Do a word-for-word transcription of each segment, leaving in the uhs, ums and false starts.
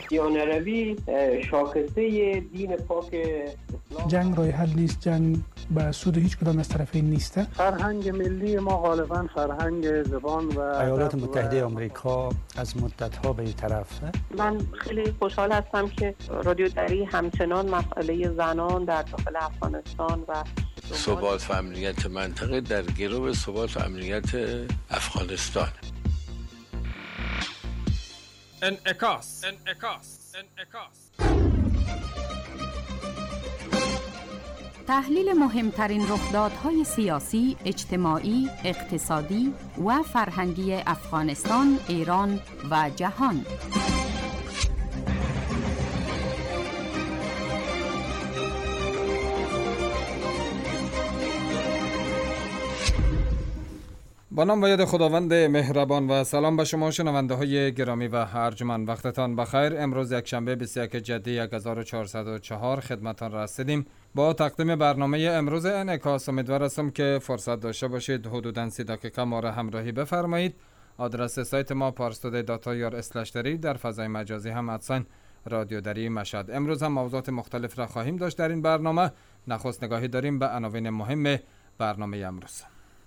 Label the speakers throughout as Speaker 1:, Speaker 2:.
Speaker 1: دیانروی شاخصه دین پاک اسلام.
Speaker 2: جنگ راه حل نیست، جنگ به سود هیچ کدام از طرفین نیست.
Speaker 3: فرهنگ ملی ما غالبا فرهنگ زبان و
Speaker 4: ایالات متحده آمریکا از مدت‌ها به این طرف.
Speaker 5: من خیلی خوشحال هستم که رادیو دری همچنان مسئله زنان در داخل افغانستان و
Speaker 6: ثبات و امنیت منطقه در گرو ثبات و امنیت افغانستان.
Speaker 7: انعکاس انعکاس انعکاس
Speaker 8: تحلیل مهمترین رخدادهای سیاسی، اجتماعی، اقتصادی و فرهنگی افغانستان، ایران و جهان.
Speaker 7: با نام و یاد خداوند مهربان و سلام به شما شنونده های گرامی و ارجمند. وقتتان بخیر. امروز یکشنبه بیست و یک جدی هزار و چهارصد و چهار خدمتان رسیدیم. با تقدیم برنامه امروز انعکاس امیدوار هستم که فرصت داشته باشید حدوداً سی دقیقه ما را همراهی بفرمایید. آدرس سایت ما پارستودی دات آی آر اسلش دری، در فضای مجازی هم ادساین رادیو دری مشهد. امروز هم موضوعات مختلف را خواهیم داشت در این برنامه. نخست نگاهی داریم به عناوین مهم برنامه امروز.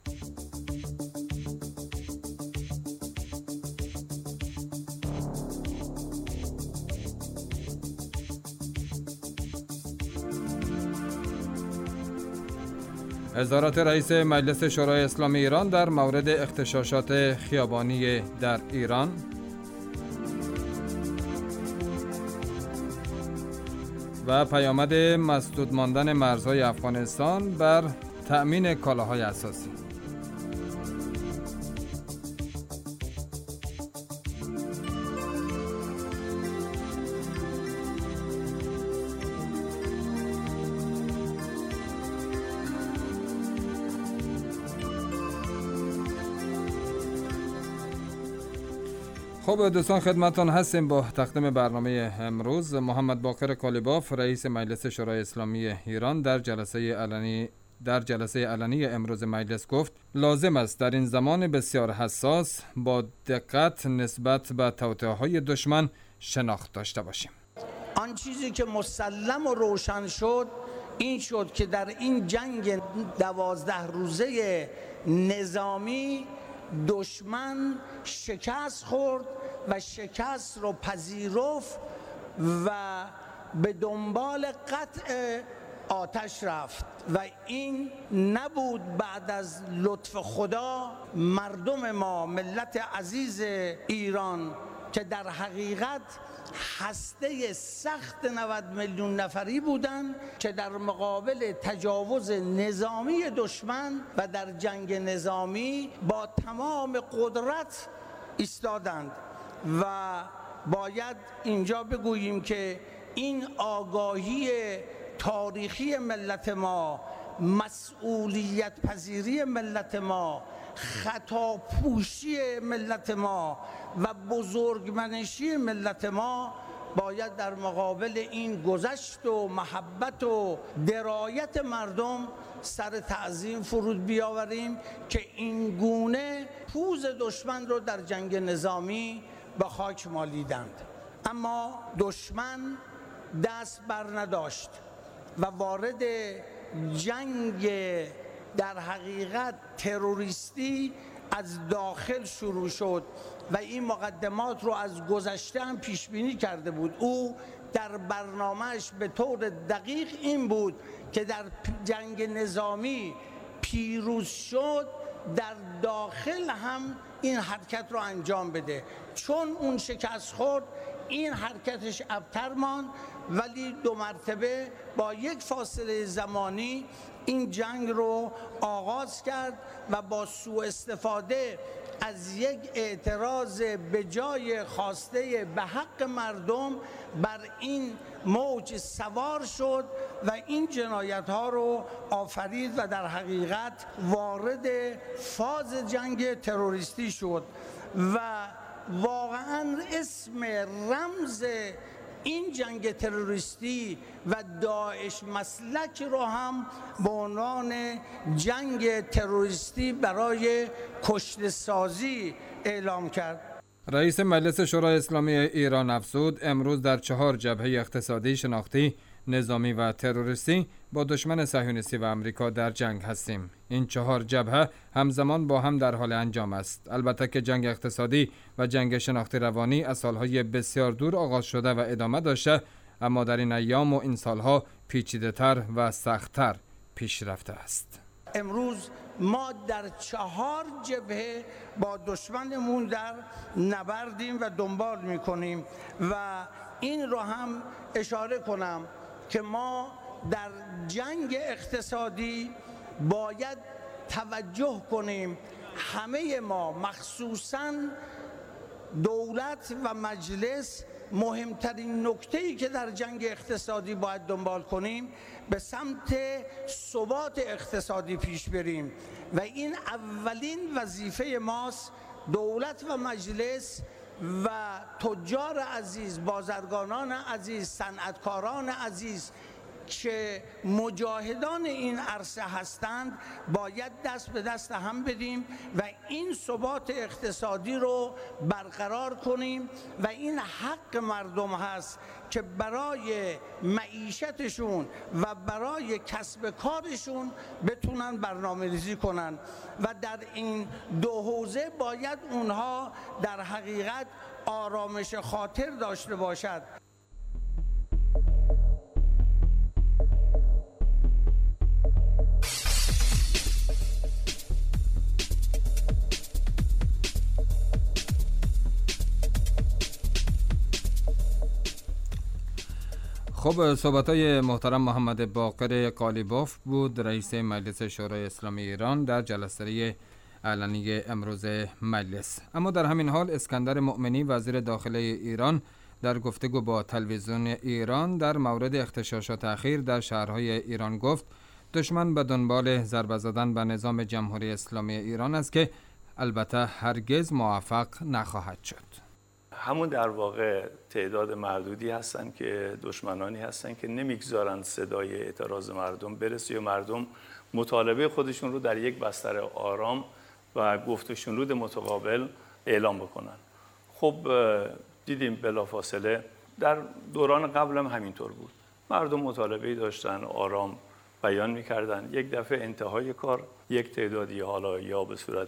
Speaker 7: اظهارات رئیس مجلس شورای اسلامی ایران در مورد اغتشاشات خیابانی در ایران. و پیامد مسدود ماندن مرزهای افغانستان بر تأمین کالاهای اساسی. خب دوستان خدمتان هستیم با تقدیم برنامه امروز. محمد باقر کالیباف رئیس مجلس شورای اسلامی ایران در جلسه علنی در جلسه علنی امروز مجلس گفت لازم است در این زمان بسیار حساس با دقت نسبت به توطئه‌های دشمن شناخت داشته باشیم.
Speaker 9: آن چیزی که مسلم و روشن شد این شد که در این جنگ دوازده روزه نظامی دشمن شکست خورد و شکست رو پذیرفت و به دنبال قطع آتش رفت و این نبود بعد از لطف خدا مردم ما، ملت عزیز ایران که در حقیقت هسته سخت نود میلیون نفری بودند که در مقابل تجاوز نظامی دشمن و در جنگ نظامی با تمام قدرت ایستادند. و باید اینجا بگوییم که این آگاهی تاریخی ملت ما، مسئولیت پذیری ملت ما، خطا پوشی ملت ما و بزرگمنشی ملت ما باید در مقابل این گذشت و محبت و درایت مردم سر تعظیم فرود بیاوریم که این گونه پوز دشمن رو در جنگ نظامی به خاک مالیدند. اما دشمن دست بر نداشت و وارد جنگ در حقیقت تروریستی از داخل شروع شد و این مقدمات رو از گذشته هم پیش بینی کرده بود. او در برنامهش به طور دقیق این بود که در جنگ نظامی پیروز شد در داخل هم این حرکت رو انجام بده. چون اون شکست خورد این حرکتش ابتر ماند، ولی دو مرتبه با یک فاصله زمانی این جنگ رو آغاز کرد و با سوء استفاده از یک اعتراض به جای خواسته به حق مردم بر این موج سوار شد و این جنایت ها رو آفرید و در حقیقت وارد فاز جنگ تروریستی شد و واقعا اسم رمز این جنگ تروریستی و داعش مسلک رو هم به عنوان جنگ تروریستی برای کشته سازی اعلام کرد.
Speaker 7: رئیس مجلس شورای اسلامی ایران افزود امروز در چهار جبهه اقتصادی، شناختی، نظامی و تروریستی با دشمن صهیونیستی و آمریکا در جنگ هستیم. این چهار جبهه همزمان با هم در حال انجام است. البته که جنگ اقتصادی و جنگ شناختی روانی از سالهای بسیار دور آغاز شده و ادامه داشته، اما در این ایام و این سالها پیچیده‌تر و سخت‌تر پیش رفته است.
Speaker 9: امروز ما در چهار جبهه با دشمنمون در نبردیم و دنبال میکنیم و این رو هم اشاره کنم که ما در جنگ اقتصادی باید توجه کنیم، همه ما مخصوصاً دولت و مجلس، مهمترین نکته‌ای که در جنگ اقتصادی باید دنبال کنیم به سمت ثبات اقتصادی پیش بریم و این اولین وظیفه ماست. دولت و مجلس و تجار عزیز، بازرگانان عزیز، صنعتکاران عزیز که مجاهدان این عرصه هستند باید دست به دست هم بدیم و این ثبات اقتصادی رو برقرار کنیم و این حق مردم هست که برای معیشتشون و برای کسب کارشون بتونن برنامه‌ریزی کنن و در این دو حوزه باید اونها در حقیقت آرامش خاطر داشته باشد.
Speaker 7: خب، صحبت‌های محترم محمد باقر قالیباف بود، رئیس مجلس شورای اسلامی ایران در جلسه علنی امروز مجلس. اما در همین حال اسکندر مؤمنی وزیر داخله ایران در گفتگو با تلویزیون ایران در مورد اغتشاشات اخیر در شهرهای ایران گفت دشمن به دنبال ضربه زدن به نظام جمهوری اسلامی ایران است که البته هرگز موفق نخواهد شد.
Speaker 10: همون در واقع تعداد معدودی هستن که دشمنانی هستن که نمیگذارن صدای اعتراض مردم برسه یا مردم مطالبه خودشون رو در یک بستر آرام و گفت و شنود متقابل اعلام بکنن. خب دیدیم بلافاصله در دوران قبل هم همینطور بود. مردم مطالبه‌ای داشتن، آرام بیان میکردن. یک دفعه انتهای کار یک تعدادی، حالا یا به صورت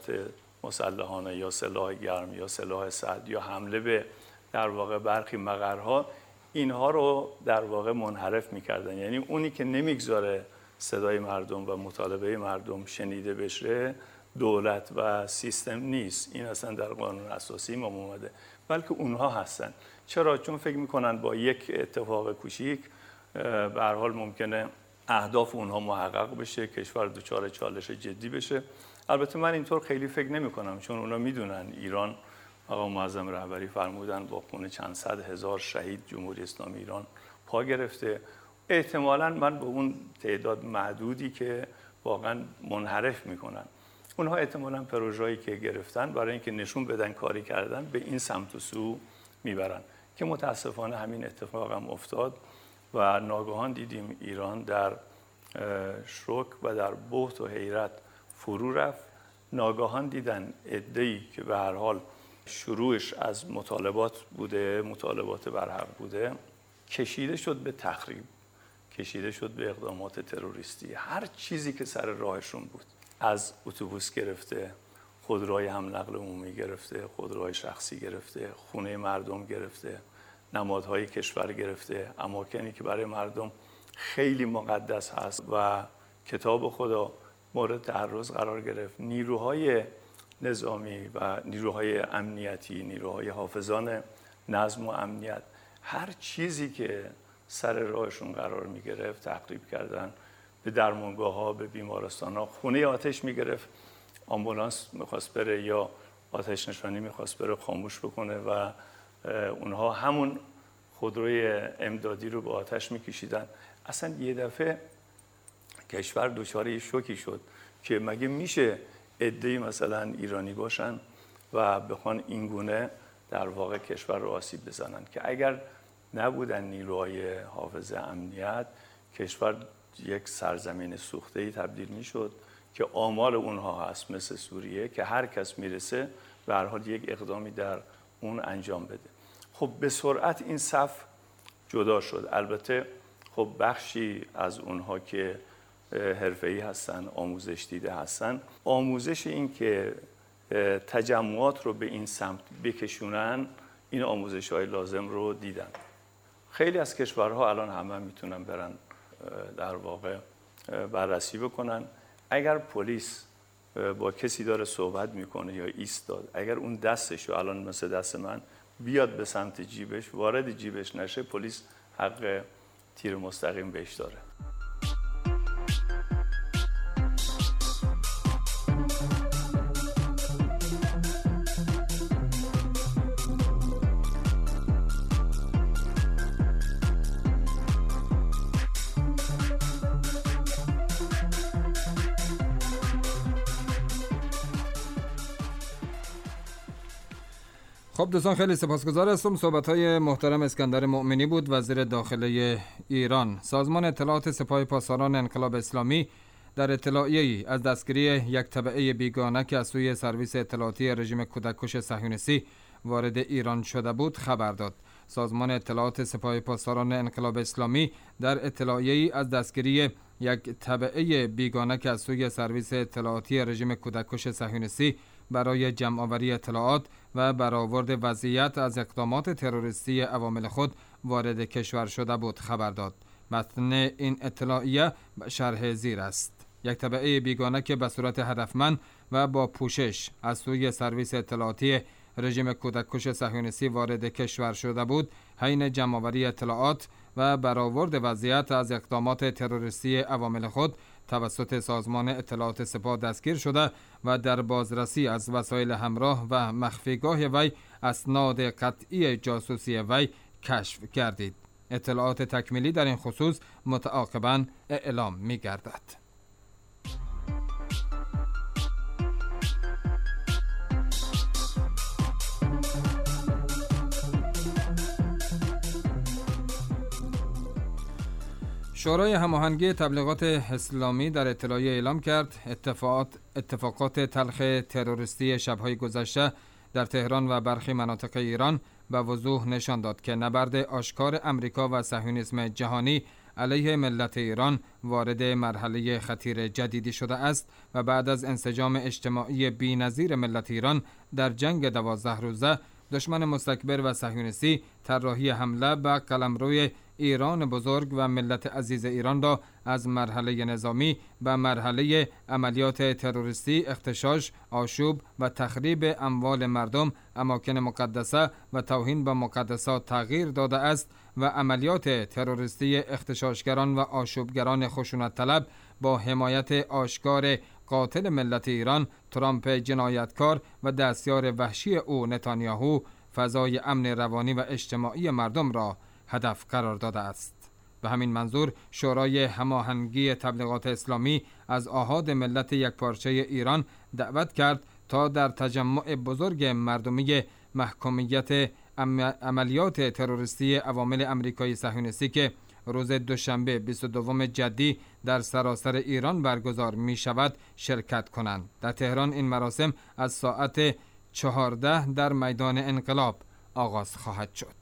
Speaker 10: مسلحانه یا سلاح گرم یا سلاح سرد یا حمله به در واقع برخی مقرها، اینها رو در واقع منحرف میکردن. یعنی اونی که نمیگذاره صدای مردم و مطالبه مردم شنیده بشه دولت و سیستم نیست، این اصلا در قانون اساسی ما اومده، بلکه اونها هستن. چرا؟ چون فکر میکنن با یک اتفاق کوچیک به هر حال ممکنه اهداف اونها محقق بشه، کشور دچار چالش جدی بشه. البته من اینطور خیلی فکر نمی کنم، چون اونا میدونن ایران، آقا معظم رهبری فرمودن با خون چند صد هزار شهید جمهوری اسلامی ایران پا گرفته. احتمالاً من به اون تعداد معدودی که واقعا منحرف میکنن، اونها احتمالاً پروژه‌ای که گرفتن برای اینکه نشون بدن کاری کردن به این سمت و سو میبرن، که متاسفانه همین اتفاق هم افتاد و ناگهان دیدیم ایران در شوک و در بهت و حیرت فرو رفت. ناگهان دیدن عده‌ای که به هر حال شروعش از مطالبات بوده، مطالبات برحق بوده، کشیده شد به تخریب، کشیده شد به اقدامات تروریستی. هر چیزی که سر راهشون بود، از اتوبوس گرفته، خودروهای حمل نقل عمومی گرفته، خودروهای شخصی گرفته، خونه مردم گرفته، نمادهای کشور گرفته، اماکنی که برای مردم خیلی مقدس هست و کتاب خدا مورد تعرض قرار گرفت. نیروهای نظامی و نیروهای امنیتی، نیروهای حافظان نظم و امنیت، هر چیزی که سر راهشون قرار می گرفت تخریب کردن. به درمانگاه ها، به بیمارستان ها، خونه آتش می گرفت، آمبولانس میخواست بره یا آتش نشانی میخواست بره خاموش بکنه و اونها همون خودروی امدادی رو به آتش میکشیدن. اصلا یه دفعه کشور دچار یه شوکی شد که مگه میشه عده‌ای مثلا ایرانی باشن و بخوان اینگونه در واقع کشور رو آسیب بزنن، که اگر نبودن نیروهای حافظ امنیت کشور یک سرزمین سوخته‌ای تبدیل میشد که آمال اونها هست مثل سوریه که هر کس میرسه به هر حال یک اقدامی در اون انجام بده. خب به سرعت این صف جدا شد. البته خب بخشی از اونها که حرفه‌ای هستن، آموزش دیده هستن، آموزش این که تجمعات رو به این سمت بکشونن، این آموزش‌های لازم رو دیدن. خیلی از کشورها الان همه میتونن برن در واقع بررسی بکنن. اگر پلیس با کسی داره صحبت میکنه یا ایستاد، اگر اون دستشو الان مثل دست من بیاد به سمت جیبش، وارد جیبش نشه، پلیس حق تیر مستقیم بهش داره.
Speaker 7: خب دوستان خیلی سپاسگزار هستم. صحبت‌های محترم اسکندر مؤمنی بود، وزیر داخله ایران. سازمان اطلاعات سپاه پاسداران انقلاب اسلامی در اطلاعیه‌ای از دستگیری یک تبعه بیگانه که از سوی سرویس اطلاعاتی رژیم کودککش صهیونیستی وارد ایران شده بود خبر داد. سازمان اطلاعات سپاه پاسداران انقلاب اسلامی در اطلاعیه‌ای از دستگیری یک تبعه بیگانه که از سوی سرویس اطلاعاتی رژیم کودککش صهیونیستی برای جمع‌آوری اطلاعات و برآورد وضعیت از اقدامات تروریستی عوامل خود وارد کشور شده بود خبر داد. متن این اطلاعیه شرح زیر است. یک تبعه بیگانه که به صورت هدفمند و با پوشش از سوی سرویس اطلاعاتی رژیم کودککش صهیونیستی وارد کشور شده بود، حین جمع‌آوری اطلاعات و برآورد وضعیت از اقدامات تروریستی عوامل خود توسط سازمان اطلاعات سپاه دستگیر شده و در بازرسی از وسایل همراه و مخفیگاه وی اسناد قطعی جاسوسی وی کشف گردید. اطلاعات تکمیلی در این خصوص متعاقباً اعلام می گردد. شورای هماهنگی تبلیغات اسلامی در اطلاعیه اعلام کرد اتفاقات اتفاقات تلخ تروریستی شب‌های گذشته در تهران و برخی مناطق ایران به وضوح نشان داد که نبرد آشکار امریکا و صهیونیسم جهانی علیه ملت ایران وارد مرحله خطیر جدیدی شده است و بعد از انسجام اجتماعی بی‌نظیر ملت ایران در جنگ دوازده روزه، دشمن مستکبر و صهیونیستی طراحی حمله به قلمروی ایران بزرگ و ملت عزیز ایران را از مرحله نظامی به مرحله عملیات تروریستی، اغتشاش، آشوب و تخریب اموال مردم، اماکن مقدسه و توهین به مقدسات تغییر داده است و عملیات تروریستی اغتشاشگران و آشوبگران خشونت طلب با حمایت آشکار قاتل ملت ایران ترامپ جنایتکار و دستیار وحشی او نتانیاهو فضای امن روانی و اجتماعی مردم را هدف قرار داده است. به همین منظور شورای هماهنگی تبلیغات اسلامی از آحاد ملت یکپارچه ایران دعوت کرد تا در تجمع بزرگ مردمی محکومیت عملیات تروریستی عوامل امریکایی صهیونیستی که روز دوشنبه بیست و دوم جدی در سراسر ایران برگزار می شود شرکت کنند. در تهران این مراسم از ساعت چهارده در میدان انقلاب آغاز خواهد شد.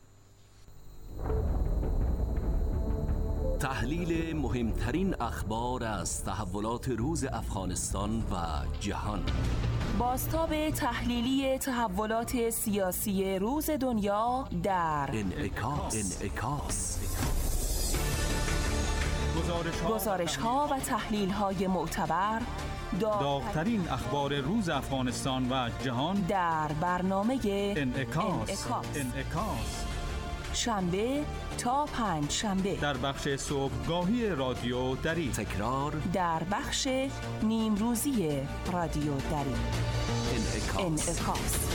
Speaker 11: تحلیل مهمترین اخبار از تحولات روز افغانستان و جهان.
Speaker 12: بازتاب تحلیلی تحولات سیاسی روز دنیا در
Speaker 11: انعکاس. انعکاس.
Speaker 12: گزارش ها و تحلیل های معتبر،
Speaker 13: داغ‌ترین اخبار روز افغانستان و جهان
Speaker 12: در برنامه
Speaker 13: انعکاس.
Speaker 12: انعکاس.
Speaker 13: انعکاس.
Speaker 12: شنبه تا پنج شنبه
Speaker 13: در بخش صبحگاهی رادیو دری،
Speaker 11: تکرار
Speaker 12: در بخش نیمروزی رادیو دری.
Speaker 11: انعکاس.
Speaker 12: انعکاس.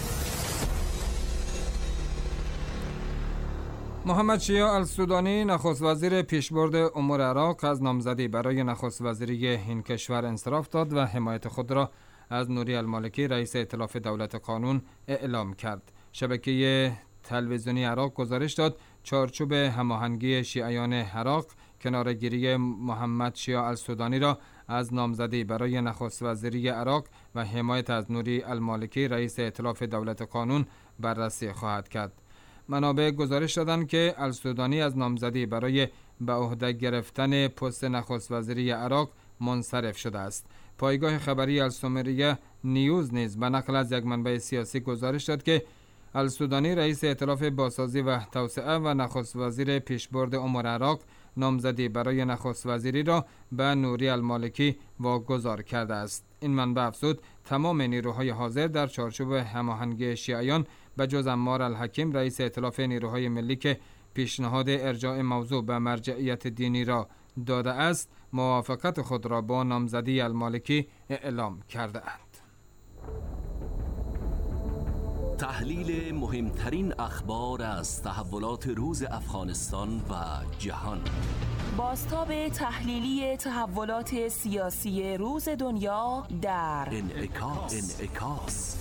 Speaker 7: محمد شیع السودانی نخست وزیر پیشبرد امور عراق از نامزدی برای نخست وزیری این کشور انصراف داد و حمایت خود را از نوری المالکی رئیس ائتلاف دولت قانون اعلام کرد. شبکه تلویزیونی عراق گزارش داد چارچوب هماهنگی شیعیان عراق کنارگیری محمد شیع السودانی را از نامزدی برای نخست وزیری عراق و حمایت از نوری المالکی رئیس ائتلاف دولت قانون بررسی خواهد کرد. منابع گزارش دادند که السودانی از نامزدی برای به عهده گرفتن پست نخست وزیری عراق منصرف شده است. پایگاه خبری السومریه نیوز نیز به نقل از یک منبع سیاسی گزارش داد که السودانی رئیس ائتلاف بازسازی و توسعه و نخست وزیر پیشبرد امور عراق نامزدی برای نخست وزیری را به نوری المالکی واگذار کرده است. این منبع افزود تمام نیروهای حاضر در چارچوب هماهنگی شیعیان به جز عمار الحکیم رئیس ائتلاف نیروهای ملی که پیشنهاد ارجاع موضوع به مرجعیت دینی را داده است، موافقت خود را با نامزدی المالکی اعلام کرده اند.
Speaker 11: تحلیل مهمترین اخبار از تحولات روز افغانستان و جهان.
Speaker 12: بازتاب تحلیلی تحولات سیاسی روز دنیا در
Speaker 11: انعکاس. انعکاس.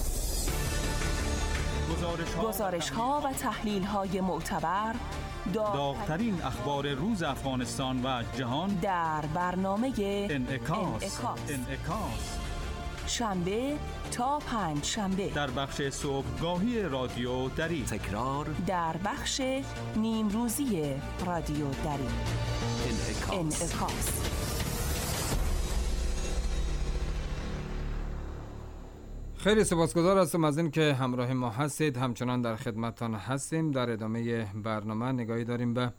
Speaker 12: گزارش ها و تحلیل های معتبر،
Speaker 13: داغ‌ترین اخبار روز افغانستان و جهان
Speaker 12: در برنامه
Speaker 13: انعکاس.
Speaker 12: انعکاس.
Speaker 13: انعکاس.
Speaker 12: شنبه تا پنج شنبه
Speaker 13: در بخش صبحگاهی رادیو دری،
Speaker 11: تکرار
Speaker 12: در بخش نیم روزی رادیو دری.
Speaker 11: انعکاس.
Speaker 12: انعکاس.
Speaker 7: خیلی سپاسگزار هستم از این که همراه ما هستید. همچنان در خدمتتان هستیم. در ادامه برنامه نگاهی داریم به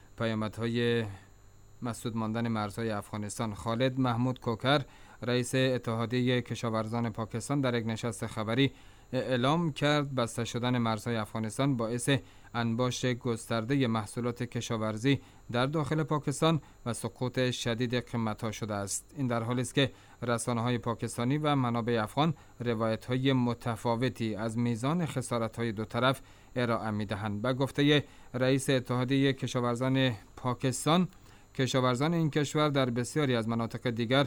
Speaker 7: پیامدهای مسدود ماندن مرزهای افغانستان. خالد محمود کوکر رئیس اتحادیه کشاورزان پاکستان در یک نشست خبری اعلام کرد بسته شدن مرزهای افغانستان باعث انباشت گسترده محصولات کشاورزی در داخل پاکستان و سقوط شدید قیمت‌ها شده است. این در حالی است که رسانه‌های پاکستانی و منابع افغان روایت‌های متفاوتی از میزان خسارت‌های دو طرف ارائه می‌دهند. به گفته رئیس اتحادیه کشاورزان پاکستان، کشاورزان این کشور در بسیاری از مناطق دیگر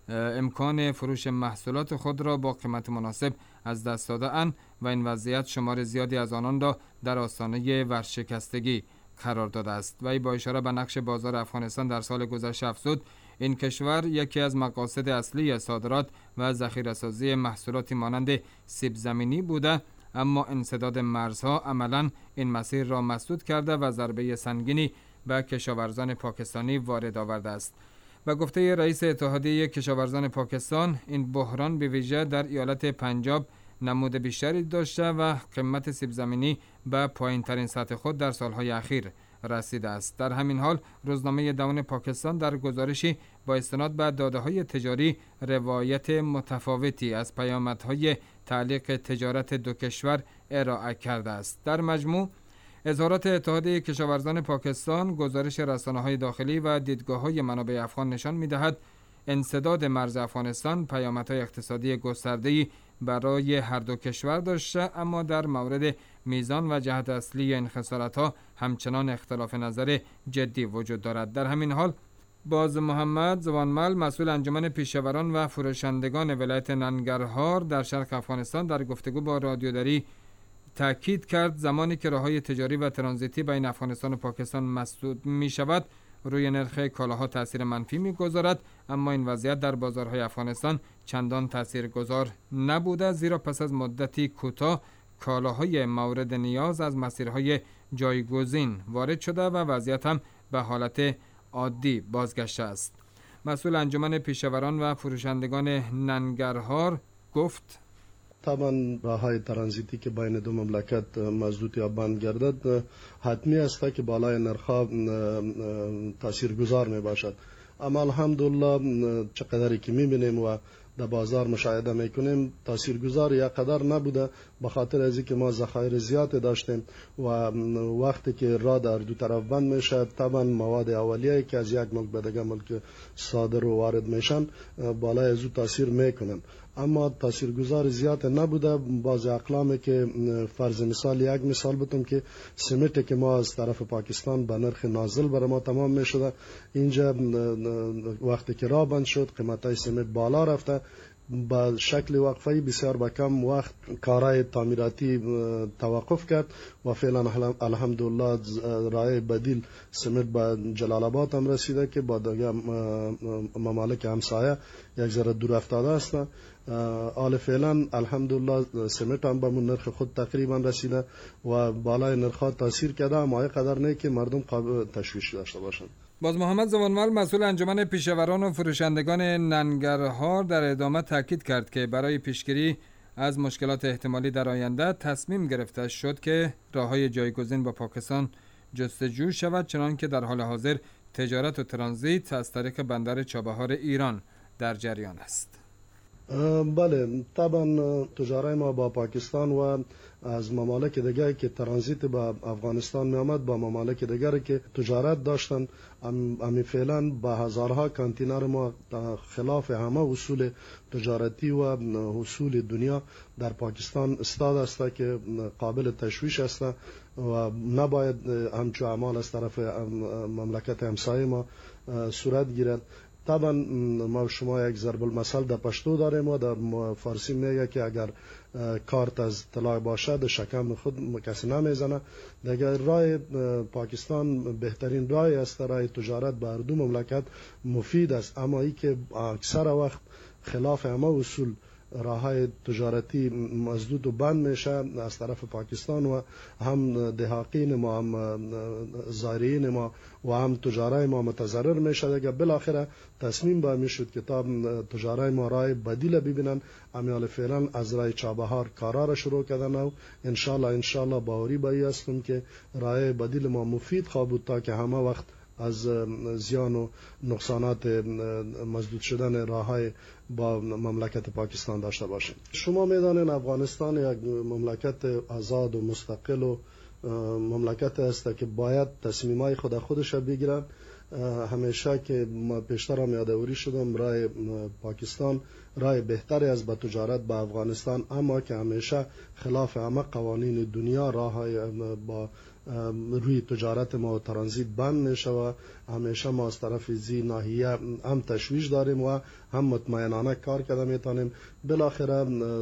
Speaker 7: امکان فروش محصولات خود را با قیمت مناسب از دست داده‌اند و این وضعیت شمار زیادی از آنان را در آستانه ورشکستگی قرار داده است. و با اشاره به نقش بازار افغانستان در سال گذشته افزود این کشور یکی از مقاصد اصلی صادرات و ذخیره‌سازی محصولاتی مانند سیب زمینی بوده، اما انسداد مرزها عملاً این مسیر را مسدود کرده و ضربه سنگینی به کشاورزان پاکستانی وارد آورده است. به گفته رئیس اتحادیه کشاورزان پاکستان، این بحران به ویژه در ایالت پنجاب نمود بیشتری داشته و قیمت سیب زمینی به پایین ترین سطح خود در سالهای اخیر رسیده است. در همین حال روزنامه داون پاکستان در گزارشی با استناد به داده‌های تجاری روایت متفاوتی از پیامدهای تعلیق تجارت دو کشور ارائه کرده است. در مجموع اظهارات اتحادیه کشاورزان پاکستان، گزارش رسانه‌های داخلی و دیدگاه‌های منابع افغان نشان می‌دهد انسداد مرز افغانستان پیامدهای اقتصادی گسترده‌ای برای هر دو کشور داشته، اما در مورد میزان و جهت اصلی این خسارت‌ها همچنان اختلاف نظر جدی وجود دارد. در همین حال باز محمد زوانمل، مسئول انجمن پیشوران و فروشندگان ولایت ننگرهار در شرق افغانستان، در گفتگو با رادیو دری تاکید کرد زمانی که راههای تجاری و ترانزیتی بین افغانستان و پاکستان مسدود می شود روی نرخ کالاها تاثیر منفی می گذارد، اما این وضعیت در بازارهای افغانستان چندان تاثیرگذار نبوده، زیرا پس از مدتی کوتاه کالاهای مورد نیاز از مسیرهای جایگزین وارد شده و وضعیت هم به حالت عادی بازگشته است. مسئول انجمن پیشوران و فروشندگان ننگرهار گفت
Speaker 14: طبعا راههای ترانزیتی که بین دو مملکت مسدود یا بند گردد حتمی است که بالای نرخ‌ها تاثیرگذار می باشد، اما الحمدلله چقدری که می بینیم و در بازار مشاهده میکنیم تاثیرگذار یا قدر نبوده، به خاطر از اینکه ما ذخایر زیاد داشتیم و وقتی که راه در دو طرف بند میشه طبعا مواد اولیه‌ای که از یک ملک به دیگر ملک صادر و وارد میشن بالای از او تاثیر میکنن، اما تاثیرگذار زیاد نبوده. بعض اقلامی که فرض مثال یک مثال بتونم که سمت که ما از طرف پاکستان به نرخ نازل برای ما تمام میشده، اینجا وقتی که راه بند شد قیمتای سمت بالا رفته، با شکل وقفه‌ای بسیار با کم وقت کارهای تعمیراتی توقف کرد و فعلا الحمدلله راه بدیل سمت به جلال آباد هم رسیده که با دیگه ممالک همسایه یک ذره دور افتاده است. حال فعلا الحمدلله سمت هم به نرخ خود تقریبا رسیده و بالای نرخ تاثیر کرده، اما قدر نه که مردم قابل تشویش داشته باشند.
Speaker 7: باز محمد زمانمال مسئول انجمن پیشوران و فروشندگان ننگرهار در ادامه تاکید کرد که برای پیشگیری از مشکلات احتمالی در آینده تصمیم گرفته شد که راههای جایگزین با پاکستان جستجو شود، چنان که در حال حاضر تجارت و ترانزیت از طریق بندر چابهار ایران در جریان است.
Speaker 14: بله، طبعا تجارت ما با پاکستان و از ممالک دیگه که ترانزیت با افغانستان می آمد با ممالک دیگر که تجارت داشتن، امی فعلا با هزارها کانتینر ما خلاف همه اصول تجارتی و اصول دنیا در پاکستان استاد است که قابل تشویش است و نباید همچو اعمال از طرف مملکت همسایه ما صورت گیرد. طبعا ما شما یک ضرب المثل در پشتو داریم و در فارسی میگه که اگر کارت از طلا باشد شکم خود کسی نمیزنه. دیگر راه پاکستان بهترین راه است، راه تجارت با هر دو مملکت مفید است، اما ای که اکثر وقت خلاف همه اصول راههای تجارتی مسدود و بند میشه از طرف پاکستان و هم دهاقین ما هم زائرین ما و هم تجارای ما متضرر میشه. دیگه بالاخره تصمیم با میشد که تا تجارای ما راه بدیل ببینن. امیال فعلا از راه چابهار کارا را شروع کردن و انشالله انشالله باوری بایی هستم که راه بدیل ما مفید خواه بود تا که همه وقت از زیان و نقصانات مسدود شدن راههای با مملکت پاکستان داشته باشیم. شما میدانید افغانستان یک مملکت آزاد و مستقل و مملکت است که باید تصمیمای خود خودش بگیرد. همیشه که ما پیشتر هم یادآوری شدم راه پاکستان راه بهتری از به تجارت با افغانستان، اما که همیشه خلاف همه قوانین دنیا راه با روی تجارت ما و ترانزیت بند میشه و همیشه ما از طرف زی ناحیه هم تشویش داریم و هم مطمئنانه کار کرده میتونیم. بالاخره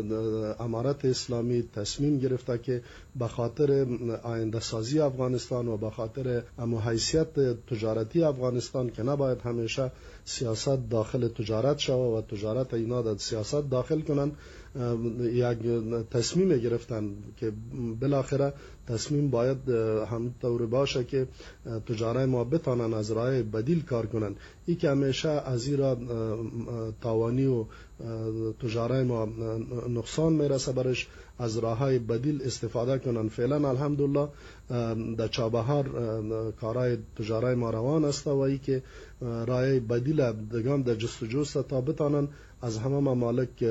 Speaker 14: امارت اسلامی تصمیم گرفته که به خاطر آینده سازی افغانستان و به خاطر حیثیت تجارتی افغانستان که نباید همیشه سیاست داخل تجارت شود و تجارت اینا در سیاست داخل کنن، یک تصمیم گرفتن که بالاخره تصمیم باید هم طور باشه که تجارت ما بتانن از راه بدیل کار کنن. ای که همیشه از این را تاوانی و تجارت ما نقصان میرسه برش از راههای بدیل استفاده کنن. فعلا الحمدلله در چابهار کارهای تجارت ما روان است و ای که راه بدیل دگام در جستجو است تا بتانن از همه ممالک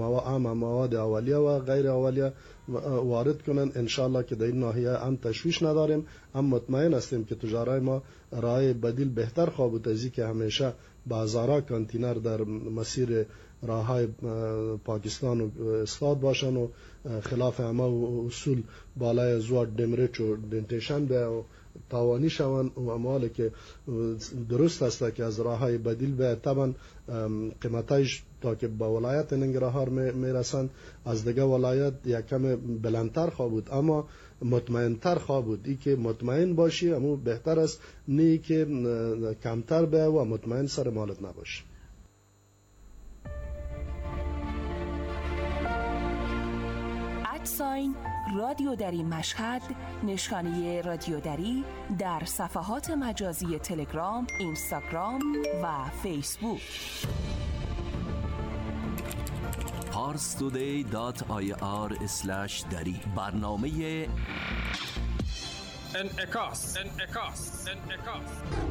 Speaker 14: مواد اولیه و غیر اولیه وارد کنن. انشالله که در این ناحیه هم تشویش نداریم، هم مطمئن هستیم که تجارت ما راه بدیل بهتر خواه بود از که همیشه بازارها کانتینر در مسیر راههای پاکستان و استاد باشن و خلاف همه اصول بالای زوار دمرچ و دنتیشن به و تاوانی شوند و اموالی که درست است که از راههای بدیل به طبعا قیمتایش تا که با ولایت ننگرهار میرسند از دیگه ولایت یک کم بلندتر خواه بود، اما مطمئنتر خواه بود. ای که مطمئن باشی اما بهتر است نه که کمتر به و مطمئن سر مالت نباشی.
Speaker 12: ادساین رادیو دری مشهد، نشانه رادیو دری در صفحات مجازی تلگرام، اینستاگرام و فیسبوک.
Speaker 11: پارس تودی دات آی آر اسلش دری برنامه
Speaker 13: انعکاس انعکاس انعکاس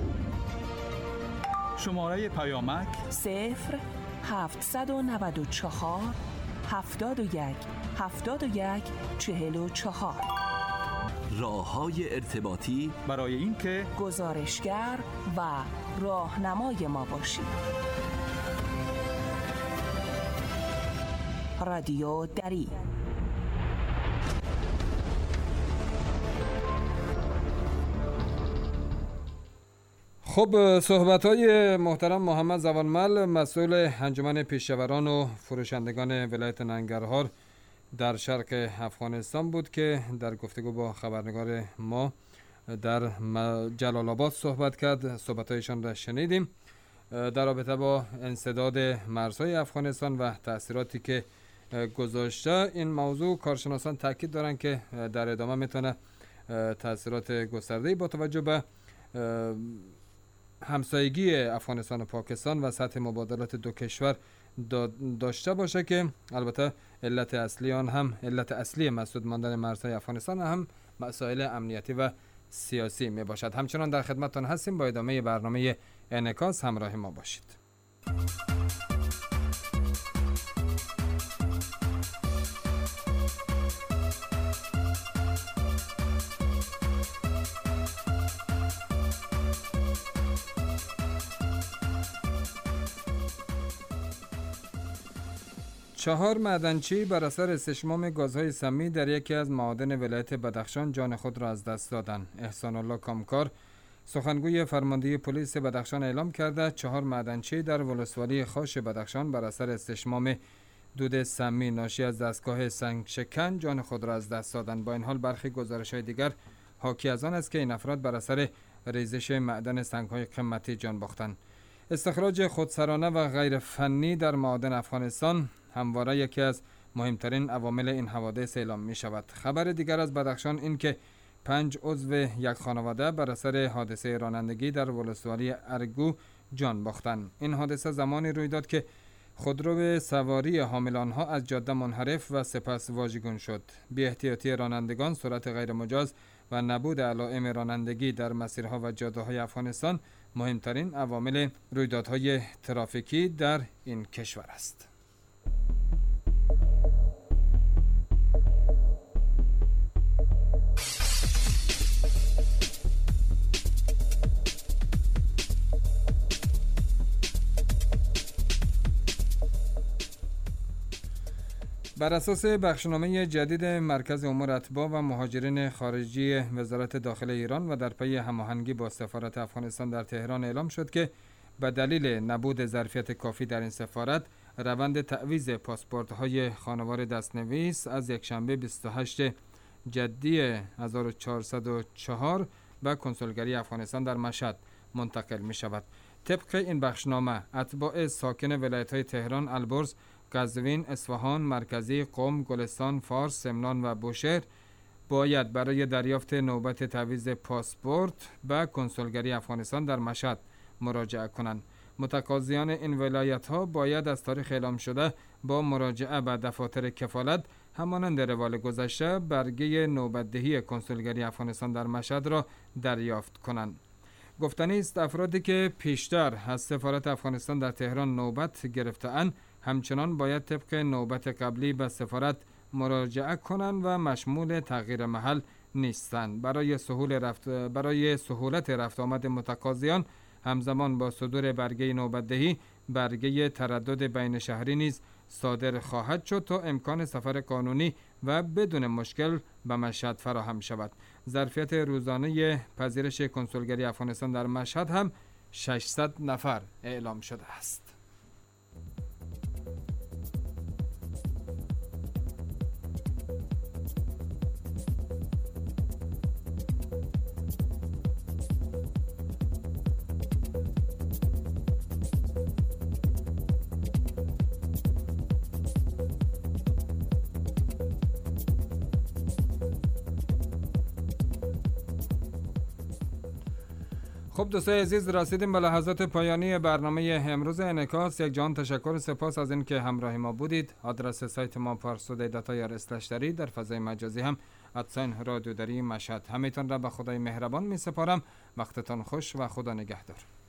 Speaker 13: شماره پیامک
Speaker 12: صفر هفتصد و نود و چهار هفتاد و یک هفتاد و یک چهل و چهار.
Speaker 11: راه‌های ارتباطی
Speaker 13: برای اینکه
Speaker 12: گزارشگر و راهنمای ما باشید. رادیو دری.
Speaker 7: خب صحبت‌های محترم محمد زوانمل مسئول انجمن پیشوران و فروشندگان ولایت ننگرهار در شرق افغانستان بود که در گفتگو با خبرنگار ما در جلال آباد صحبت کرد. صحبت‌هایشان را شنیدیم در رابطه با انسداد مرزهای افغانستان و تأثیراتی که گذاشته. این موضوع کارشناسان تاکید دارند که در ادامه میتونه تأثیرات گسترده‌ای با توجه به همسایگی افغانستان و پاکستان و سطح مبادلات دو کشور داشته باشه که البته علت اصلی آن هم علت اصلی مسدود ماندن مرزهای افغانستان هم مسائل امنیتی و سیاسی می باشد. همچنان در خدمتتان هستیم، با ادامه برنامه انعکاس همراه ما باشید. چهار معدنچی بر اثر استشمام گازهای سمی در یکی از معادن ولایت بدخشان جان خود را از دست دادند. احسان الله کامکار سخنگوی فرماندهی پلیس بدخشان اعلام کرده چهار معدنچی در ولسوالی خاش بدخشان بر اثر استشمام دود سمی ناشی از دستگاه سنگ شکن جان خود را از دست دادند. با این حال برخی گزارش‌های دیگر حاکی از آن است که این افراد بر اثر ریزش معدن سنگ‌های قیمتی جان باختند. استخراج خودسرانه و غیر فنی در معادن افغانستان همواره یکی از مهمترین عوامل این حوادث اعلام می شود. خبر دیگر از بدخشان این که پنج عضو یک خانواده بر اثر حادثه رانندگی در ولسوالی ارگو جان باختند. این حادثه زمانی روی داد که خودرو سواری حامل آنها از جاده منحرف و سپس واژگون شد. بی احتیاطی رانندگان، سرعت غیر مجاز و نبود علائم رانندگی در مسیرها و جاده‌های افغانستان مهمترین عوامل رویدادهای ترافیکی در این کشور است. بر اساس بخشنامه جدید مرکز امور اتباع و مهاجرین خارجی وزارت داخل ایران و در پی هماهنگی با سفارت افغانستان در تهران اعلام شد که به دلیل نبود ظرفیت کافی در این سفارت روند تعویض پاسپورت‌های خانوار دستنویس از یکشنبه بیست و هشتم جدی هزار و چهارصد و چهار به کنسولگری افغانستان در مشهد منتقل می شود. طبق این بخشنامه اتباع ساکن ولایت‌های تهران، البرز، قزوین، اصفهان، مرکزی، قم، گلستان، فارس، سمنان و بوشهر باید برای دریافت نوبت تعویض پاسپورت به کنسولگری افغانستان در مشهد مراجعه کنند. متقاضیان این ولایت‌ها باید از تاریخ اعلام شده با مراجعه به دفاتر کفالت همانند روال گذشته برگه نوبت‌دهی کنسولگری افغانستان در مشهد را دریافت کنند. گفتنی است افرادی که پیشتر از سفارت افغانستان در تهران نوبت گرفته‌اند همچنان باید طبق نوبت قبلی به سفارت مراجعه کنند و مشمول تغییر محل نیستند. برای سهول رفت برای سهولت رفت آمد متقاضیان همزمان با صدور برگه نوبت‌دهی برگه تردد بین شهری نیز صادر خواهد شد تا امکان سفر قانونی و بدون مشکل به مشهد فراهم شود. ظرفیت روزانه پذیرش کنسولگری افغانستان در مشهد هم ششصد نفر اعلام شده است. خب دوستای عزیز، رسیدیم به لحظات پایانی برنامه امروز انعکاس. یک جان تشکر و سپاس از اینکه همراه ما بودید. آدرس سایت ما پارسوده داتا یا اسلش دری، در فضای مجازی هم ادساین رادیو دری مشهد. همیتان را به خدای مهربان می سپارم. وقتتان خوش و خدا نگهدار.